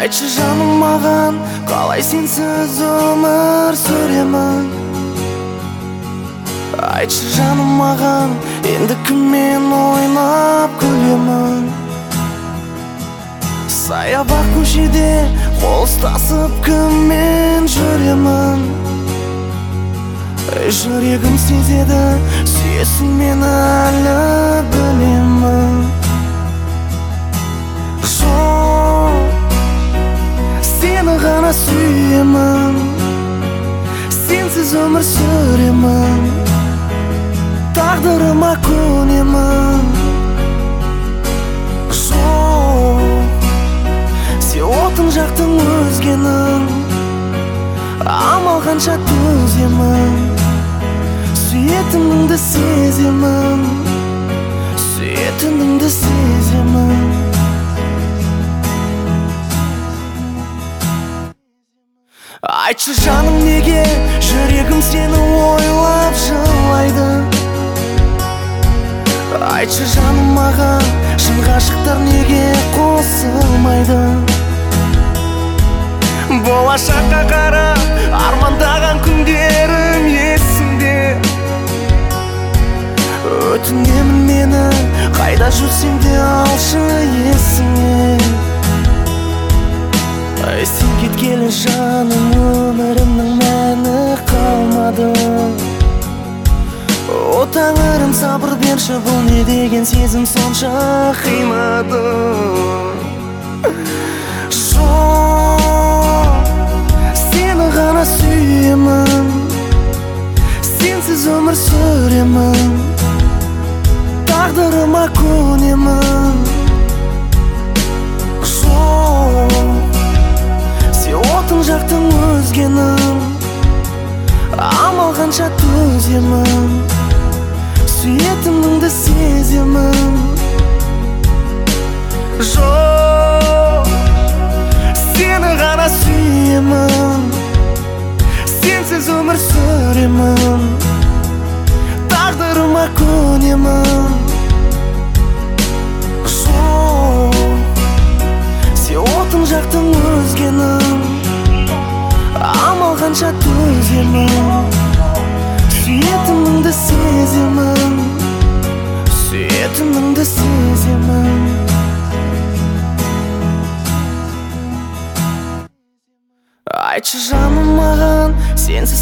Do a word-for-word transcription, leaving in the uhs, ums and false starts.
Айтшы жаным маған, қалай сенсіз өмір сүремін. Айтшы жаным маған, енді кіммен ойнап күлемін. Саябақ көшеде қол ұстасып кіммен жүремін. Жүрегім сезеді, сүйесің мені әлі білемін. Сені ғана сүйемін, сенсіз өмір сүремін, тағдырыма көнемін. Жоқ, сен отын жақтың өзгенің, амал қанша төземін, сүйетініңді сеземін, сүйетініңді сеземін. Айтшы жаным, неге жүрегім сені ойлап жылайды? Айтшы жаным маған, шын ғашықтар неге қосылмайды? Болашаққа қарап армандаған күндерім есімде. Өтінемін мені, қайда жүрсем де алшы есіңе. Сен кеткелі жаным, өмірімнің мәні қалмады. О тәңірім, сабыр берші, бұл не деген сезім сонша қинады. Жоқ, сені ғана сүйемін, сенсіз өмір сүремін, тағдырыма көнемін. Отын жақтың өзгенің, амал қанша төземін, сүйетініңді сеземін. Жоқ, сені ғана сүйемін, сенсіз өмір сүремін, тағдырыма көнемін. Жоқ, сен отын жақтың өзгенің, амал қанша төземін, сүйетініңді сеземін, сүйетініңді сеземін. Айтшы жаным маған, сенсіз